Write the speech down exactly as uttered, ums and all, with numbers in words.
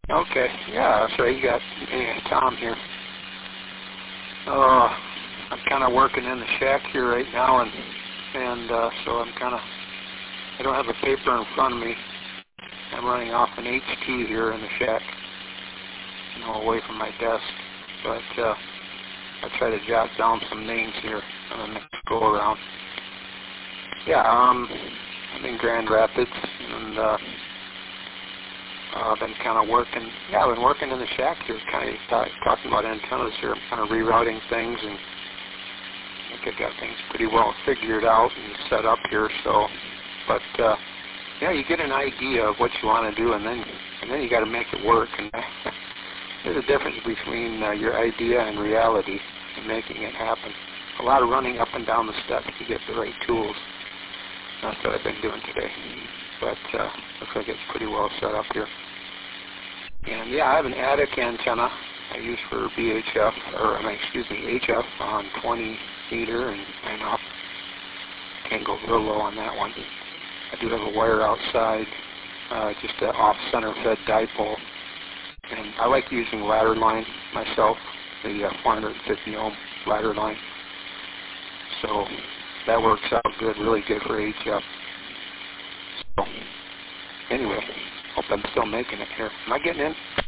Okay, yeah, that's right. You got yeah, Tom here. Uh, I'm kind of working in the shack here right now, and and uh, so I'm kind of, I don't have a paper in front of me. I'm running off an H T here in the shack, you know, away from my desk. But uh, I try to jot down some names here on the next go around. Yeah, um, I'm in Grand Rapids, and uh, uh, I've been kind of working. Yeah, I've been working in the shack here, kind of talk, talking about antennas here. I'm kind of rerouting things, and I think I got things pretty well figured out and set up here. So, but uh, yeah, you get an idea of what you want to do, and then and then you got to make it work. And there's a difference between uh, your idea and reality and making it happen. A lot of running up and down the steps to get the right tools. That's what I've been doing today. But uh, looks like it's pretty well set up here. And yeah, I have an attic antenna I use for B H F, or I mean, excuse me, H F on twenty meter, and I know can't go real low on that one. I do have a wire outside, uh, just an off-center fed dipole. And I like using ladder line myself, the uh, four hundred fifty ohm ladder line. So that works out good, really good for H F. So anyway, hope I'm still making it here. Am I getting in?